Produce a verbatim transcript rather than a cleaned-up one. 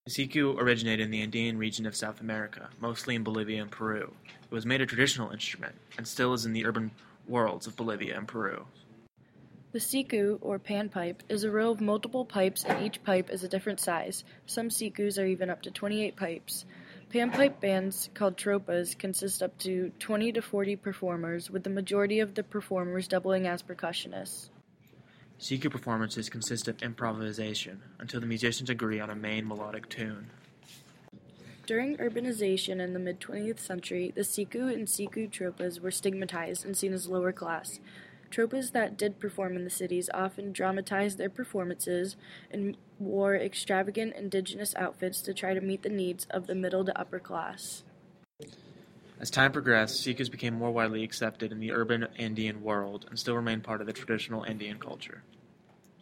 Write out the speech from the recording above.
The siku originated in the Andean region of South America, mostly in Bolivia and Peru. It was made a traditional instrument, and still is in the urban worlds of Bolivia and Peru. The siku, or panpipe, is a row of multiple pipes and each pipe is a different size. Some sikus are even up to twenty-eight pipes. Panpipe bands, called tropas, consist up to twenty to forty performers, with the majority of the performers doubling as percussionists. Siku performances consist of improvisation until the musicians agree on a main melodic tune. During urbanization in the mid-twentieth century, the siku and siku tropas were stigmatized and seen as lower class. Tropas that did perform in the cities often dramatized their performances and wore extravagant indigenous outfits to try to meet the needs of the middle to upper class. As time progressed, sikus became more widely accepted in the urban Andean world and still remain part of the traditional Andean culture.